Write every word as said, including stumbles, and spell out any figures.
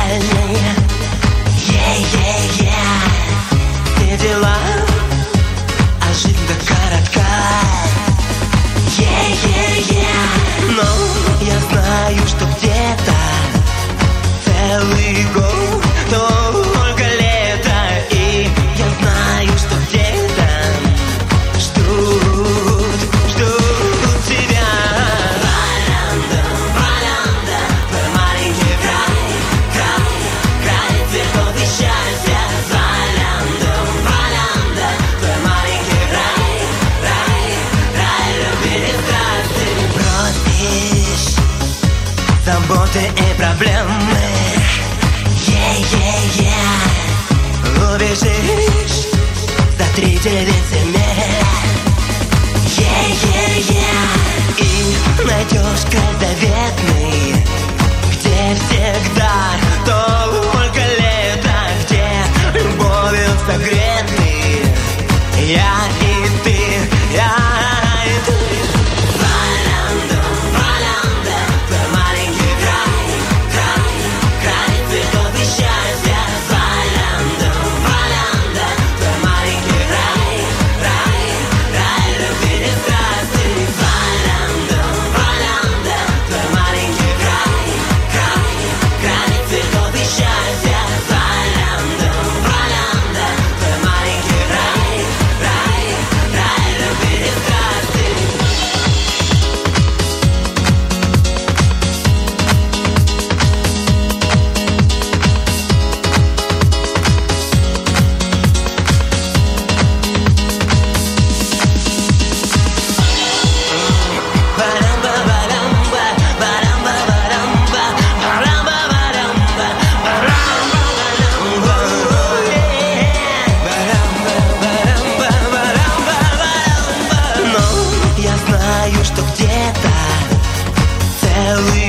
печальный. Е-е-е, все дела, а жизнь так коротка. Е-е-е, но я знаю, что где-то целый год только лето, и я знаю, что где-то ждут, ждут тебя. Валанда, Валанда, твой маленький край, край, край цветов и счастья. Валанда, Валанда, твой маленький рай, рай, рай любви и страсти. Бросишь заботы и проблемы. Е-е-е, убежишь за тридевять миль. Е-е-е, и найдешь край заветный, где всегда только лето, где любовью согреты я и ты, я и ты. Валанда, Валанда, твой маленький край, край, край цветов и счастья. Валанда, Валанда, твой маленький рай, рай, рай любви и страсти. Валанда, Валанда, твой маленький край, край, край цветов и счастья. Валанда, Валанда, твой маленький рай, рай, рай любви и страсти. Но я знаю, что где-то целый